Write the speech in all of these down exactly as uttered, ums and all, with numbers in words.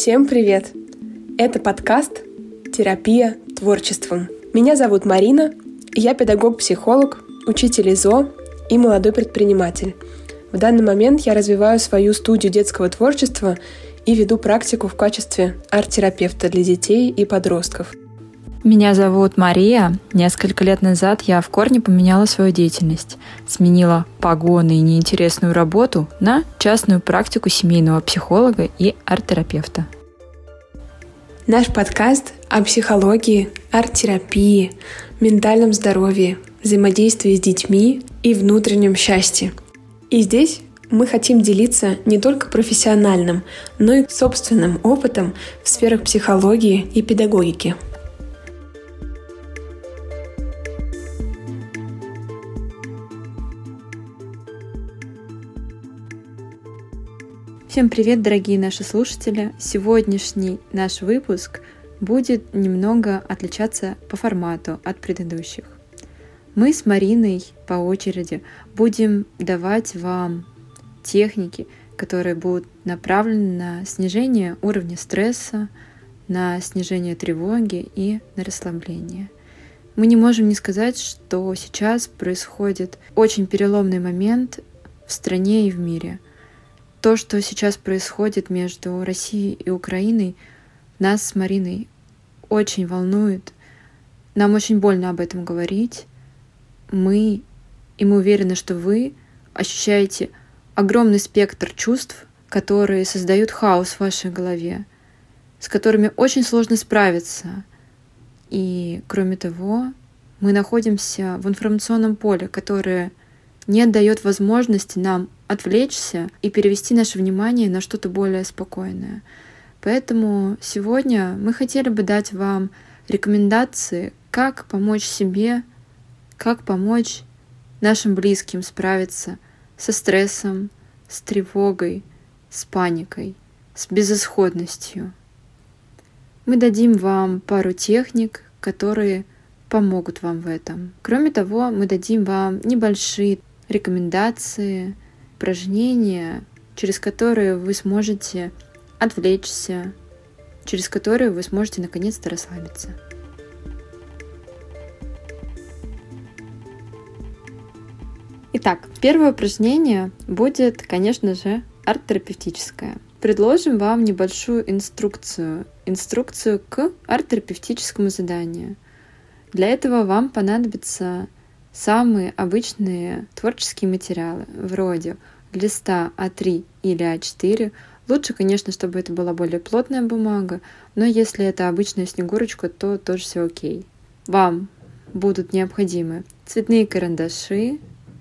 Всем привет! Это подкаст «Терапия творчеством». Меня зовут Марина, я педагог-психолог, учитель ИЗО и молодой предприниматель. В данный момент я развиваю свою студию детского творчества и веду практику в качестве арт-терапевта для детей и подростков. Меня зовут Мария. Несколько лет назад я в корне поменяла свою деятельность. Сменила погоны и неинтересную работу на частную практику семейного психолога и арт-терапевта. Наш подкаст о психологии, арт-терапии, ментальном здоровье, взаимодействии с детьми и внутреннем счастье. И здесь мы хотим делиться не только профессиональным, но и собственным опытом в сферах психологии и педагогики. Всем привет, дорогие наши слушатели! Сегодняшний наш выпуск будет немного отличаться по формату от предыдущих. Мы с Мариной по очереди будем давать вам техники, которые будут направлены на снижение уровня стресса, на снижение тревоги и на расслабление. Мы не можем не сказать, что сейчас происходит очень переломный момент в стране и в мире. То, что сейчас происходит между Россией и Украиной, нас с Мариной очень волнует. Нам очень больно об этом говорить. Мы, и мы уверены, что вы ощущаете огромный спектр чувств, которые создают хаос в вашей голове, с которыми очень сложно справиться. И, кроме того, мы находимся в информационном поле, которое не дает возможности нам отвлечься и перевести наше внимание на что-то более спокойное. Поэтому сегодня мы хотели бы дать вам рекомендации, как помочь себе, как помочь нашим близким справиться со стрессом, с тревогой, с паникой, с безысходностью. Мы дадим вам пару техник, которые помогут вам в этом. Кроме того, мы дадим вам небольшие рекомендации, упражнения, через которые вы сможете отвлечься, через которые вы сможете наконец-то расслабиться. Итак, первое упражнение будет, конечно же, арт-терапевтическое. Предложим вам небольшую инструкцию, инструкцию к арт-терапевтическому заданию. Для этого вам понадобятся самые обычные творческие материалы, вроде листа а три или а четыре. Лучше, конечно, чтобы это была более плотная бумага, но если это обычная снегурочка, то тоже все окей. Вам будут необходимы цветные карандаши,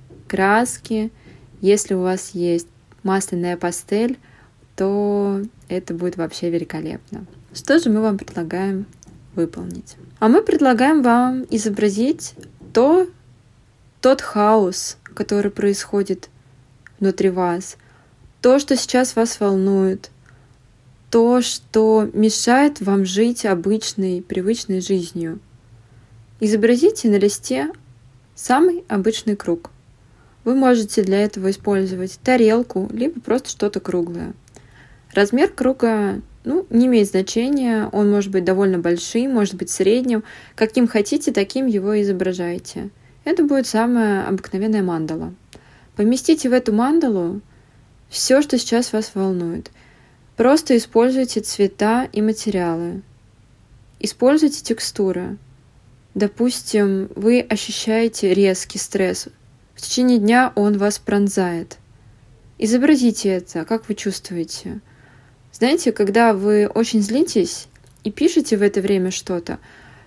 краски. Если у вас есть масляная пастель, то это будет вообще великолепно. Что же мы вам предлагаем выполнить? А мы предлагаем вам изобразить то, тот хаос, который происходит внутри вас, то, что сейчас вас волнует, то, что мешает вам жить обычной, привычной жизнью. Изобразите на листе самый обычный круг. Вы можете для этого использовать тарелку, либо просто что-то круглое. Размер круга ну, не имеет значения, он может быть довольно большим, может быть средним. Каким хотите, таким его изображайте. Это будет самая обыкновенная мандала. Поместите в эту мандалу все, что сейчас вас волнует. Просто используйте цвета и материалы. Используйте текстуры. Допустим, вы ощущаете резкий стресс. В течение дня он вас пронзает. Изобразите это, как вы чувствуете. Знаете, когда вы очень злитесь и пишете в это время что-то,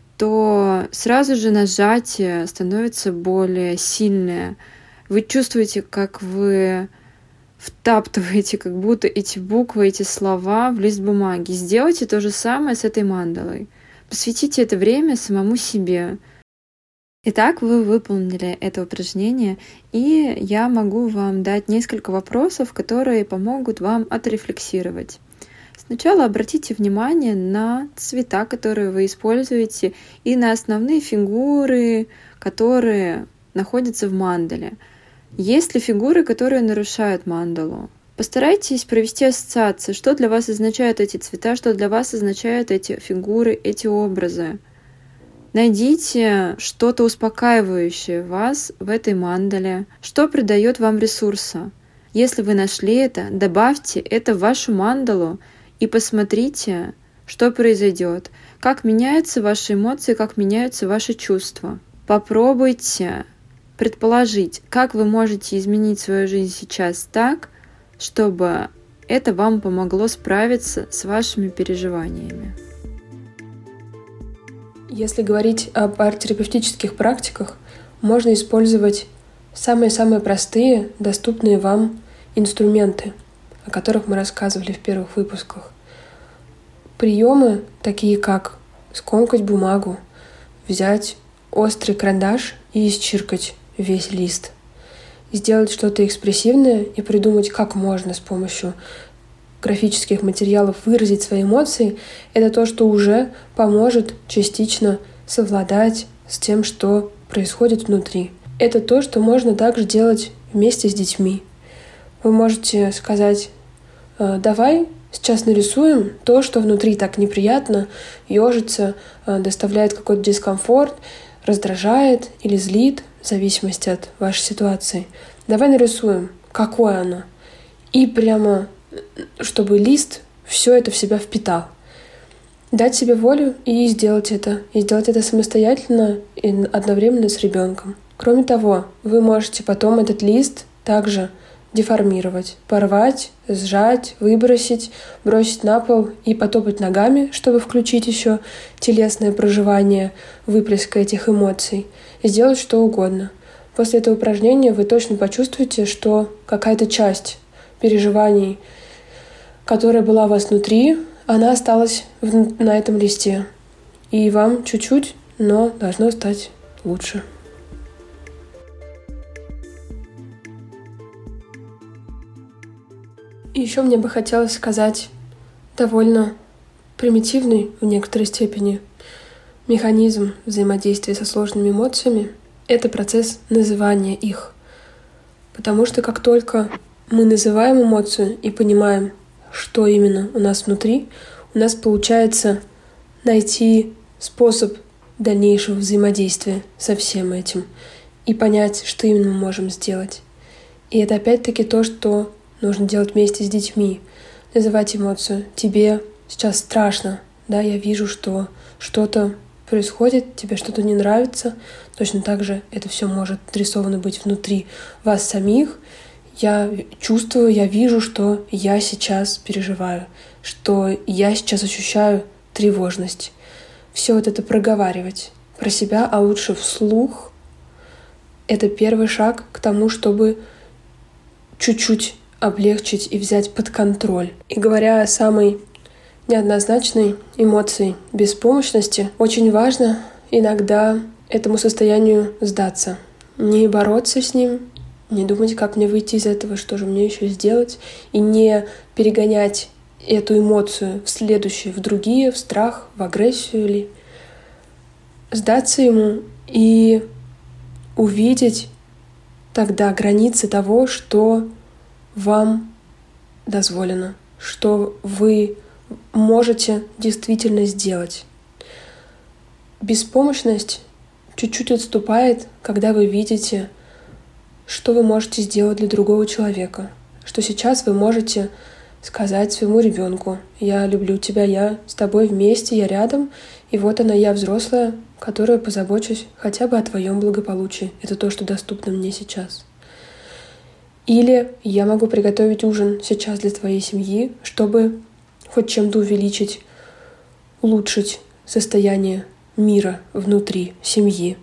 то сразу же нажатие становится более сильное. Вы чувствуете, как вы втаптываете как будто эти буквы, эти слова в лист бумаги. Сделайте то же самое с этой мандалой. Посвятите это время самому себе. Итак, вы выполнили это упражнение, и я могу вам дать несколько вопросов, которые помогут вам отрефлексировать. Сначала обратите внимание на цвета, которые вы используете, и на основные фигуры, которые находятся в мандале. Есть ли фигуры, которые нарушают мандалу? Постарайтесь провести ассоциации, что для вас означают эти цвета, что для вас означают эти фигуры, эти образы. Найдите что-то успокаивающее вас в этой мандале, что придает вам ресурса. Если вы нашли это, добавьте это в вашу мандалу и посмотрите, что произойдет, как меняются ваши эмоции, как меняются ваши чувства. Попробуйте предположить, как вы можете изменить свою жизнь сейчас так, чтобы это вам помогло справиться с вашими переживаниями. Если говорить об арт-терапевтических практиках, можно использовать самые-самые простые, доступные вам инструменты, о которых мы рассказывали в первых выпусках. Приемы, такие как скомкать бумагу, взять острый карандаш и исчиркать весь лист, сделать что-то экспрессивное и придумать, как можно с помощью графических материалов выразить свои эмоции, это то, что уже поможет частично совладать с тем, что происходит внутри. Это то, что можно также делать вместе с детьми. Вы можете сказать: давай сейчас нарисуем то, что внутри так неприятно, ежится, доставляет какой-то дискомфорт, раздражает или злит, в зависимости от вашей ситуации. Давай нарисуем, какое оно. И прямо, чтобы лист все это в себя впитал. Дать себе волю и сделать это. И сделать это самостоятельно и одновременно с ребенком. Кроме того, вы можете потом этот лист также деформировать, порвать, сжать, выбросить, бросить на пол и потопать ногами, чтобы включить еще телесное проживание, выплеска этих эмоций, и сделать что угодно. После этого упражнения вы точно почувствуете, что какая-то часть переживаний, которая была у вас внутри, она осталась в, на этом листе. И вам чуть-чуть, но должно стать лучше. И еще мне бы хотелось сказать довольно примитивный в некоторой степени механизм взаимодействия со сложными эмоциями — это процесс называния их. Потому что как только мы называем эмоцию и понимаем, что именно у нас внутри, у нас получается найти способ дальнейшего взаимодействия со всем этим и понять, что именно мы можем сделать. И это опять-таки то, что нужно делать вместе с детьми. Называть эмоцию. Тебе сейчас страшно, да, я вижу, что что-то происходит, тебе что-то не нравится. Точно так же это все может нарисовано быть внутри вас самих. Я чувствую, я вижу, что я сейчас переживаю, что я сейчас ощущаю тревожность. Все вот это проговаривать про себя, а лучше вслух. Это первый шаг к тому, чтобы чуть-чуть облегчить и взять под контроль. И говоря о самой неоднозначной эмоции беспомощности, очень важно иногда этому состоянию сдаться. Не бороться с ним, не думать, как мне выйти из этого, что же мне еще сделать, и не перегонять эту эмоцию в следующие, в другие, в страх, в агрессию или сдаться ему и увидеть тогда границы того, что вам дозволено, что вы можете действительно сделать. Беспомощность чуть-чуть отступает, когда вы видите, что вы можете сделать для другого человека, что сейчас вы можете сказать своему ребенку: я люблю тебя, я с тобой вместе, я рядом, и вот она, я взрослая, которая позабочусь хотя бы о твоем благополучии. Это то, что доступно мне сейчас. Или я могу приготовить ужин сейчас для твоей семьи, чтобы хоть чем-то увеличить, улучшить состояние мира внутри семьи.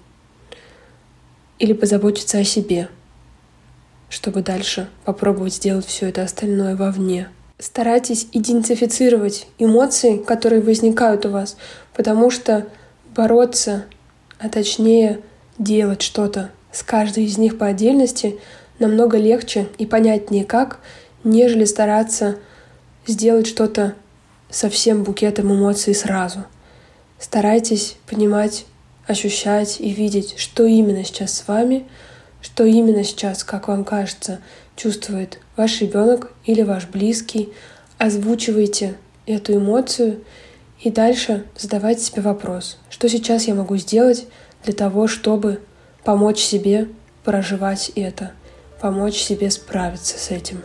Или позаботиться о себе, чтобы дальше попробовать сделать все это остальное вовне. Старайтесь идентифицировать эмоции, которые возникают у вас, потому что бороться, а точнее делать что-то с каждой из них по отдельности намного легче и понятнее как, нежели стараться сделать что-то со всем букетом эмоций сразу. Старайтесь понимать, ощущать и видеть, что именно сейчас с вами, что именно сейчас, как вам кажется, чувствует ваш ребенок или ваш близкий. Озвучивайте эту эмоцию и дальше задавайте себе вопрос, что сейчас я могу сделать для того, чтобы помочь себе проживать это, помочь себе справиться с этим.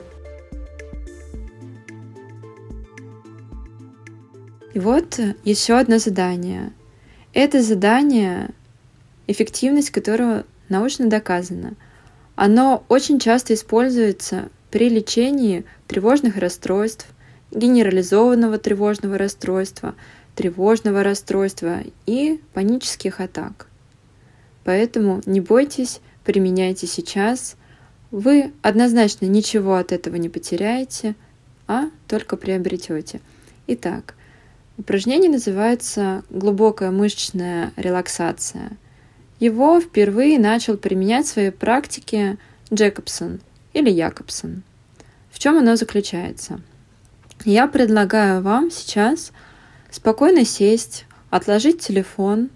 И вот еще одно задание. Это задание, эффективность которого научно доказана. Оно очень часто используется при лечении тревожных расстройств, генерализованного тревожного расстройства, тревожного расстройства и панических атак. Поэтому не бойтесь, применяйте сейчас. Вы однозначно ничего от этого не потеряете, а только приобретете. Итак, упражнение называется «Глубокая мышечная релаксация». Его впервые начал применять в своей практике Джекобсон или Якобсон. В чем оно заключается? Я предлагаю вам сейчас спокойно сесть, отложить телефон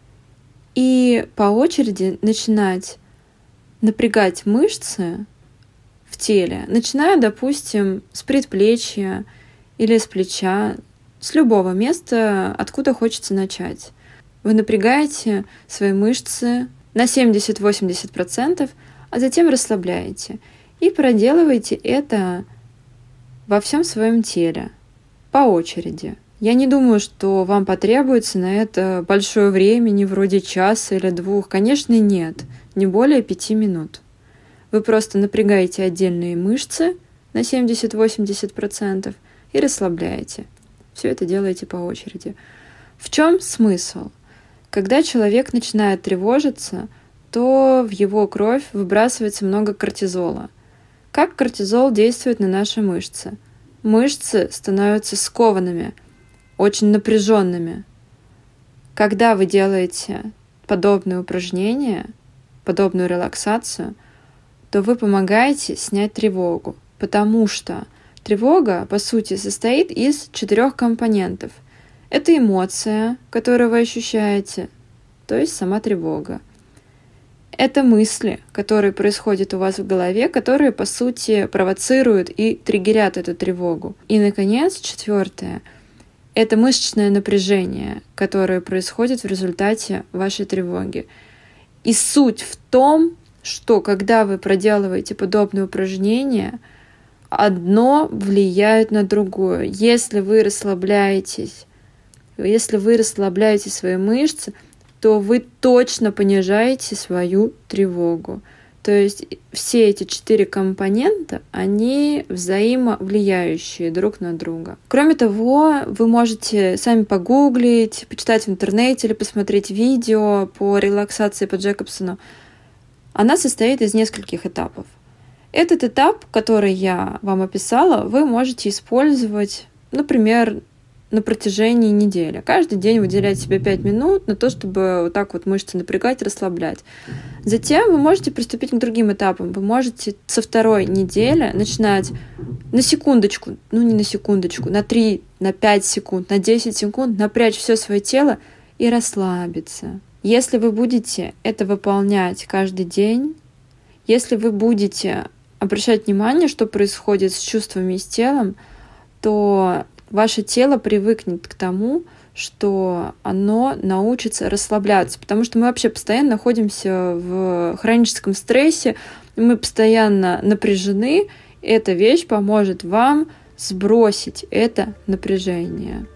и по очереди начинать напрягать мышцы в теле, начиная, допустим, с предплечья или с плеча, с любого места, откуда хочется начать. Вы напрягаете свои мышцы на семьдесят-восемьдесят процентов, а затем расслабляете. И проделывайте это во всем своем теле, по очереди. Я не думаю, что вам потребуется на это большое времени, вроде часа или двух. Конечно, нет, не более пяти минут. Вы просто напрягаете отдельные мышцы на семьдесят-восемьдесят процентов и расслабляете. Все это делаете по очереди. В чем смысл? Когда человек начинает тревожиться, то в его кровь выбрасывается много кортизола. Как кортизол действует на наши мышцы? Мышцы становятся скованными, очень напряженными. Когда вы делаете подобные упражнения, подобную релаксацию, то вы помогаете снять тревогу, потому что тревога, по сути, состоит из четырех компонентов. Это эмоция, которую вы ощущаете, то есть сама тревога. Это мысли, которые происходят у вас в голове, которые, по сути, провоцируют и триггерят эту тревогу. И, наконец, четвертое — это мышечное напряжение, которое происходит в результате вашей тревоги. И суть в том, что когда вы проделываете подобные упражнения, одно влияет на другое. Если вы расслабляетесь, если вы расслабляете свои мышцы, то вы точно понижаете свою тревогу. То есть все эти четыре компонента, они взаимовлияющие друг на друга. Кроме того, вы можете сами погуглить, почитать в интернете или посмотреть видео по релаксации по Джекобсону. Она состоит из нескольких этапов. Этот этап, который я вам описала, вы можете использовать, например, на протяжении недели. Каждый день выделять себе пять минут на то, чтобы вот так вот мышцы напрягать, расслаблять. Затем вы можете приступить к другим этапам. Вы можете со второй недели начинать на секундочку, ну не на секундочку, на три, на пять секунд, на десять секунд напрячь все свое тело и расслабиться. Если вы будете это выполнять каждый день, если вы будете обращать внимание, что происходит с чувствами и с телом, то ваше тело привыкнет к тому, что оно научится расслабляться, потому что мы вообще постоянно находимся в хроническом стрессе, мы постоянно напряжены, и эта вещь поможет вам сбросить это напряжение.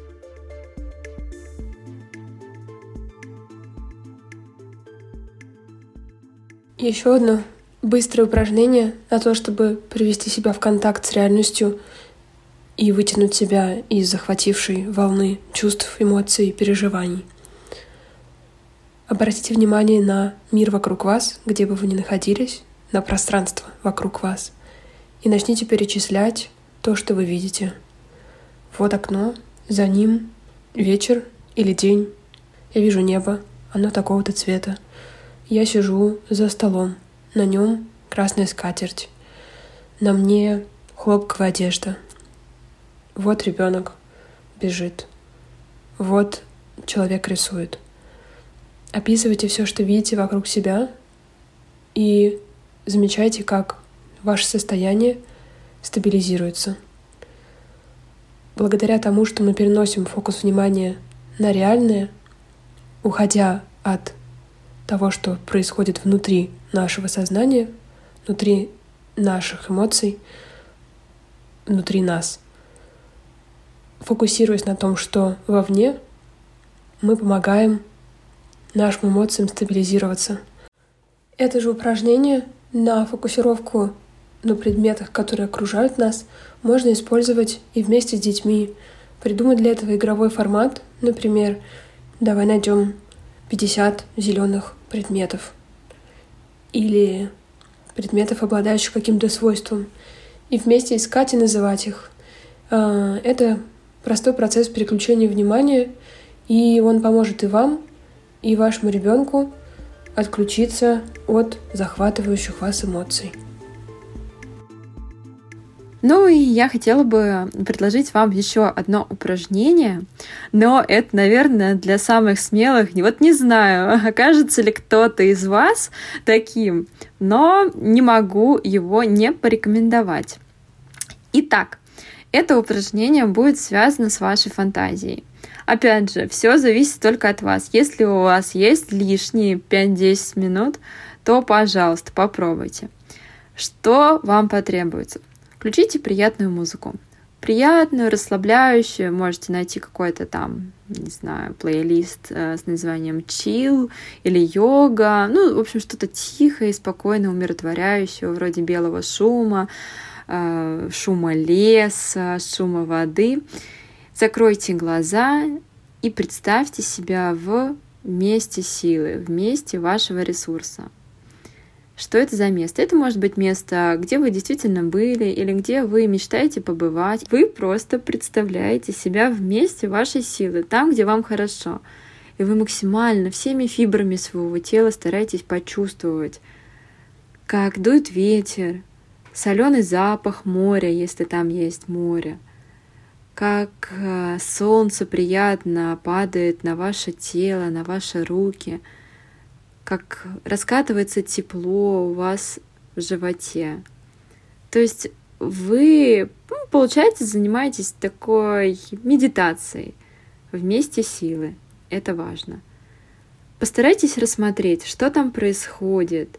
Еще одно быстрое упражнение на то, чтобы привести себя в контакт с реальностью и вытянуть себя из захватившей волны чувств, эмоций и переживаний. Обратите внимание на мир вокруг вас, где бы вы ни находились, на пространство вокруг вас, и начните перечислять то, что вы видите. Вот окно, за ним вечер или день. Я вижу небо, оно такого-то цвета. Я сижу за столом, на нем красная скатерть, на мне хлопковая одежда. Вот ребенок бежит. Вот человек рисует. Описывайте все, что видите вокруг себя, и замечайте, как ваше состояние стабилизируется. Благодаря тому, что мы переносим фокус внимания на реальное, уходя от того, что происходит внутри нашего сознания, внутри наших эмоций, внутри нас, фокусируясь на том, что вовне, мы помогаем нашим эмоциям стабилизироваться. Это же упражнение на фокусировку на предметах, которые окружают нас, можно использовать и вместе с детьми. Придумать для этого игровой формат, например, давай найдем пятьдесят зеленых предметов или предметов, обладающих каким-то свойством, и вместе искать и называть их. Это простой процесс переключения внимания, и он поможет и вам, и вашему ребенку отключиться от захватывающих вас эмоций. Ну и я хотела бы предложить вам еще одно упражнение, но это, наверное, для самых смелых. Вот не знаю, окажется ли кто-то из вас таким, но не могу его не порекомендовать. Итак, это упражнение будет связано с вашей фантазией. Опять же, все зависит только от вас. Если у вас есть лишние пять-десять минут, то, пожалуйста, попробуйте. Что вам потребуется? Включите приятную музыку. Приятную, расслабляющую. Можете найти какой-то там, не знаю, плейлист с названием chill или йога. Ну, в общем, что-то тихое, спокойное, умиротворяющее, вроде белого шума, шума леса, шума воды. Закройте глаза и представьте себя в месте силы, в месте вашего ресурса. Что это за место? Это может быть место, где вы действительно были или где вы мечтаете побывать. Вы просто представляете себя в месте вашей силы, там, где вам хорошо. И вы максимально всеми фибрами своего тела стараетесь почувствовать, как дует ветер, соленый запах моря, если там есть море, как солнце приятно падает на ваше тело, на ваши руки, как раскатывается тепло у вас в животе. То есть вы, ну, получается, занимаетесь такой медитацией вместе силы. Это важно. Постарайтесь рассмотреть, что там происходит,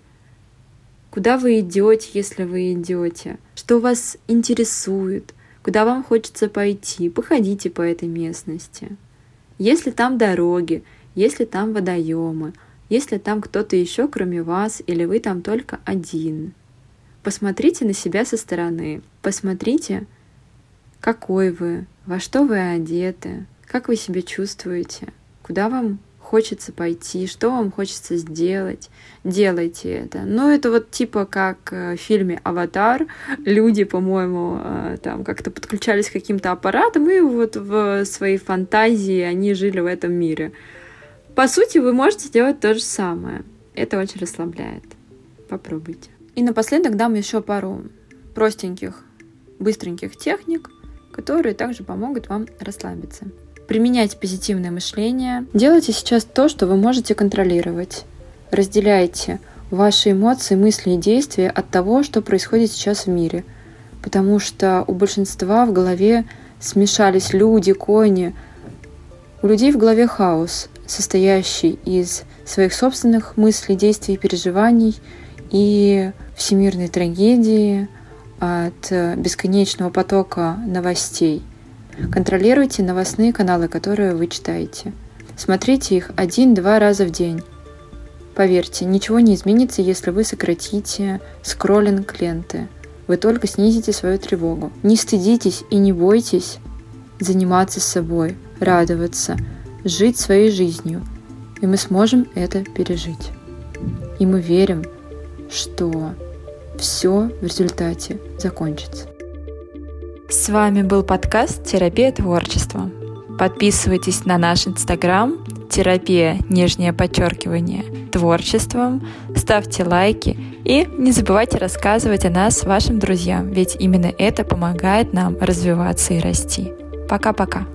куда вы идете, если вы идете, что вас интересует, куда вам хочется пойти. Походите по этой местности. Если там дороги, если там водоемы, если там кто-то еще, кроме вас, или вы там только один. Посмотрите на себя со стороны. Посмотрите, какой вы, во что вы одеты, как вы себя чувствуете, куда вам хочется пойти, что вам хочется сделать. Делайте это. Ну, это вот типа как в фильме «Аватар». Люди, по-моему, там как-то подключались к каким-то аппаратам, и вот в своей фантазии они жили в этом мире. По сути, вы можете сделать то же самое. Это очень расслабляет. Попробуйте. И напоследок дам еще пару простеньких, быстреньких техник, которые также помогут вам расслабиться. Применяйте позитивное мышление. Делайте сейчас то, что вы можете контролировать. Разделяйте ваши эмоции, мысли и действия от того, что происходит сейчас в мире. Потому что у большинства в голове смешались люди, кони. У людей в голове хаос, состоящий из своих собственных мыслей, действий, переживаний и всемирной трагедии от бесконечного потока новостей. Контролируйте новостные каналы, которые вы читаете. Смотрите их один-два раза в день. Поверьте, ничего не изменится, если вы сократите скроллинг ленты. Вы только снизите свою тревогу. Не стыдитесь и не бойтесь заниматься собой, радоваться, жить своей жизнью, и мы сможем это пережить. И мы верим, что все в результате закончится. С вами был подкаст «Терапия творчества». Подписывайтесь на наш инстаграм «Терапия, нижнее подчеркивание, творчеством», ставьте лайки и не забывайте рассказывать о нас вашим друзьям, ведь именно это помогает нам развиваться и расти. Пока-пока.